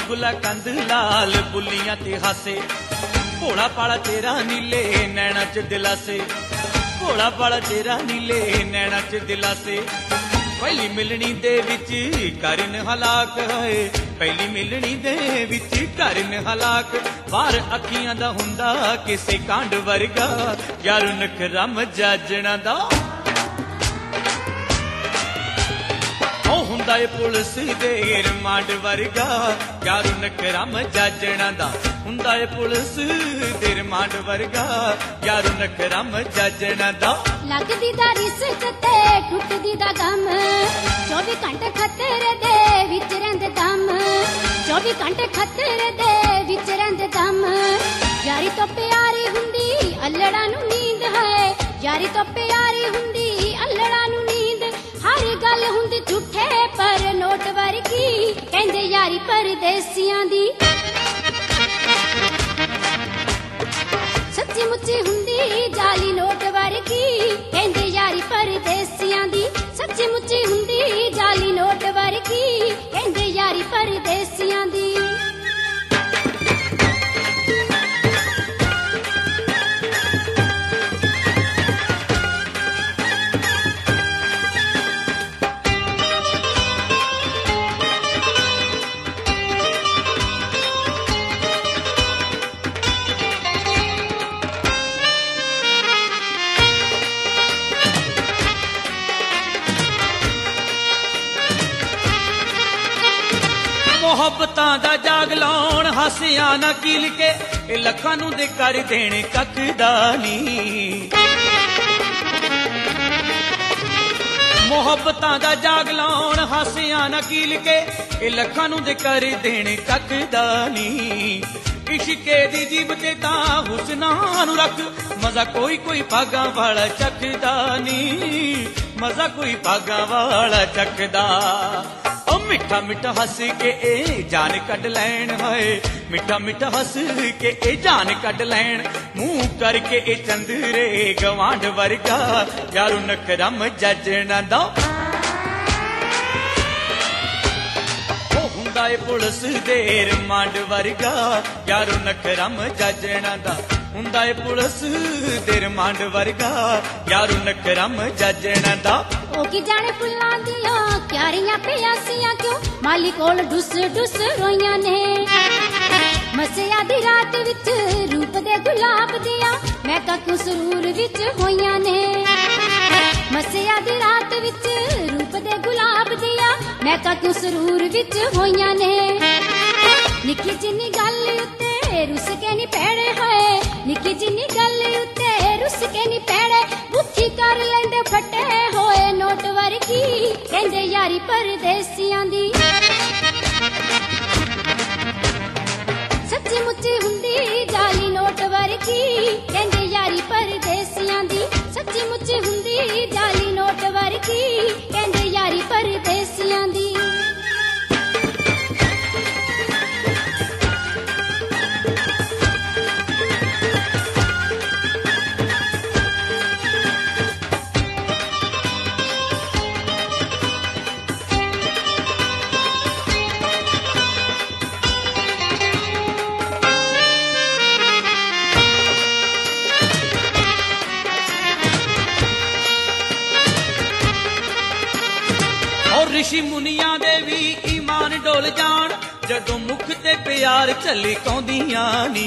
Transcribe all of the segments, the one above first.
गुला कंद लाल बुलियां ते हासे भोला पाला तेरा नीले नैना च दिलासे भोला पाला तेरा नीले नैना च दिलासे पहली मिलनी दे विच करन हलाक है पहली मिलनी दे विच करन हलाक बाहर अखियां दा हुंदा किसे कांड वर्गा यार नखरा मजाजना दा हुंदा है पुलिस दे रिमांड वर्गा यार नखरा मजाजना दा हुंदा है पुलिस दे रिमांड वर्गा यार नखरा मजाजना दा लगदी दा रिस्क ते टुटदी दा गम 24 घंटे खतरे दे विच रहिंदे दम 24 घंटे खतरे दे विच रहिंदे दम यारी तो प्यारी हुंदी अल्लड़ा नू नींद है यारी तो प्यारी हुंदी अल्लड़ा नू नींद हर गल हुंदी झूठे पर नोट वर्गी कहंदे यारी परदेसियां दी सच्ची मुच्ची हुंदी जाली नोट वर्गी कहंदे यारी परदेसियां दी सच्ची मुच्ची हुंदी जाली नोट वर्गी कहंदे यारी परदेसियां दी मोहब्बतां दा जाग लाउण हासियां ना कील के लखां नूं दे कर देने कख दा नी मोहब्बतां दा जाग लाउण हासियां ना कील के लखां नूं दे कर देने कख दा नी इश्के दी जीब ते तां हुस्नां नूं रख मजा कोई कोई भागां वाला चखदा नी मजा कोई भागां वाला चखदा मिठा मिठा हस के ए जान कट लैन है मिठा मिठा हस के ए जान कट लैन मुंह करके ए चंदरे गवांड वर्गा यारू नखरा मजाजना दा ओ हुंदा है पुलिस दे रिमांड वर्गा यारू नखरा मजाजना दा हुंदा है पुलिस दे रिमांड वर्गा यारू नखरा मजाजना दा ओ की जाने फुल्लां दियां क्यारियां प्यासियां क्यों माली कोल डुस डुस रोइयां ने मसिया दी रात विच रूप दे गुलाब दियां मैं तां क्यों सुरूर विच होइयां ने मसिया दी रात विच रूप दे गुलाब दियां मैं तां क्यों सुरूर विच होइयां ने निक्की जिन्नी गल उत्ते रुस के नी पैड़े है निक्की जिन्नी गल उत्ते रुस के नी पैड़े बुखी कर लैंदे फटे होए नोट वर्गी कहंदे यारी परदेसियां दी सच्ची मुच्ची हुंदी जाली नोट वर्गी कहंदे यारी परदेसियां दी सच्ची मुच्ची हुंदी जाली नोट वर्गी कहंदे यारी परदेसियां दी ऋषि मुनिया दे भी ईमान डोल जान जदों मुख ते प्यार चली कौंदियां नी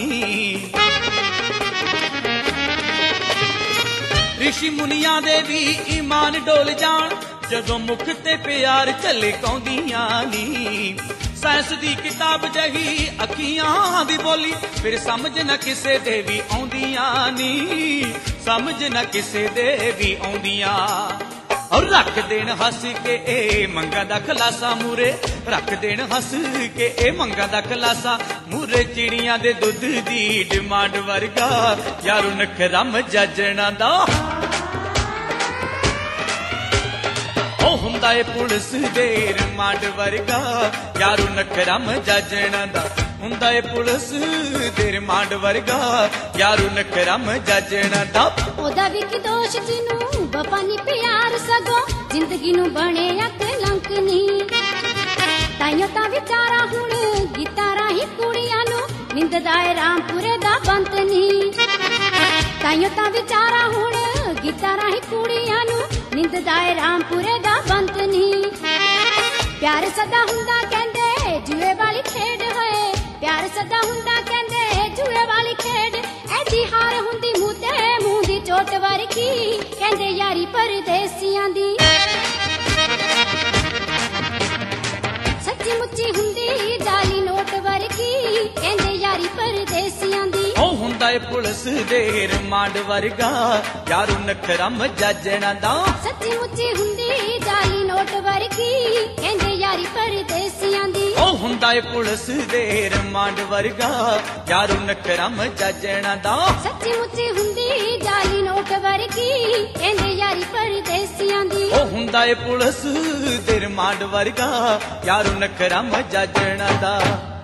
ऋषि मुनिया दे भी ईमान डोल जान जदों मुख ते प्यार चले कौंदियां नी साइंस दी किताब जही अखियां दी बोली फिर समझ न किसे दे भी आउंदियां नी समझ न किसे दे भी आउंदियां और रख देन हस के ए मंगा दा खलासा मूरे रख देन हस के ए मंगा दा खलासा मूरे चिड़ियां दे दुध दी डिमांड वर्गा यारू नखरा मजाजना दा ओ हुंदा है पुलिस दे रिमांड वर्गा यारू नखरा मजाजना दा हुंदा है पुलिस दे रिमांड वर्गा यारू नखरा मजाजना दा ओदा भी की दोष जिनू वफा नी प्यार सगो जिंदगी नू बने कलंक नी ताइयों ता विचारा हुण गीतारा ਨਿੰਦਦਾ ਏ ਰਾਮਪੁਰੇ ਦਾ ਬੰਤ ਨੀ ਤਾਈਓ ਤਾਂ ਵਿਚਾਰਾ ਹੁਣ ਗੀਤਾਂ ਰਾਹੀਂ ਕੁੜੀਆਂ ਨੂੰ ਨਿੰਦਦਾ ਏ ਰਾਮਪੁਰੇ ਦਾ ਬੰਤ ਨੀ ਪਿਆਰ ਸਦਾ ਹੁੰਦਾ ਕਹਿੰਦੇ ਜੂਏ ਵਾਲੀ ਖੇਡ ਹੋਏ ਪਿਆਰ ਸਦਾ ਹੁੰਦਾ ਕਹਿੰਦੇ ਜੂਏ ਵਾਲੀ ਖੇਡ ਐਡੀ ਹਾਰ ਹੁੰਦੀ ਮੂੰਹ ਦੀ ਚੋਟ ਵਰਗੀ ਕਹਿੰਦੇ ਯਾਰੀ ਪਰਦੇਸੀਆਂ ਦੀ ਸੱਚੀ ਮੁੱਚੀ ਹੁੰਦੀ ਜਾਲੀ ਨੋਟ ਵਰਗੀ ਕਹਿੰਦੇ ਯਾਰੀ ਪਰਦੇਸੀਆਂ ਦੀ ਉਹ ਹੁੰਦਾ ਏ ਪੁਲਿਸ ਦੇ ਰਿਮਾਂਡ ਵਰਗਾ ਯਾਰੂ ਨਖਰਾ ਮਜਾਜਣਾ ਦਾ ਸੱਚੀ ਮੁੱਚੀ ਹੁੰਦੀ ਜਾਲੀ ਨੋਟ ਵਰਗੀ ਕਹਿੰਦੇ ਯਾਰੀ ਪਰਦੇਸੀਆਂ ਦੀ ਉਹ ਹੁੰਦਾ ਏ ਪੁਲਿਸ ਦੇ ਰਿਮਾਂਡ ਵਰਗਾ ਯਾਰੂ ਨਖਰਾ ਮਜਾਜਣਾ ਦਾ ਸੱਚੀ ਮੁੱਚੀ ਹੁੰਦੀ ਜਾਲੀ ਨੋਟ ਵਰਗੀ ਕਹਿੰਦੇ ਯਾਰੀ ਪਰਦੇਸੀਆਂ ਦੀ ਉਹ ਹੁੰਦਾ ਏ ਪੁਲਿਸ ਦੇ ਰਿਮਾਂਡ ਵਰਗਾ ਯਾਰੂ ਨਖਰਾ ਮਜਾਜਣਾ ਦਾ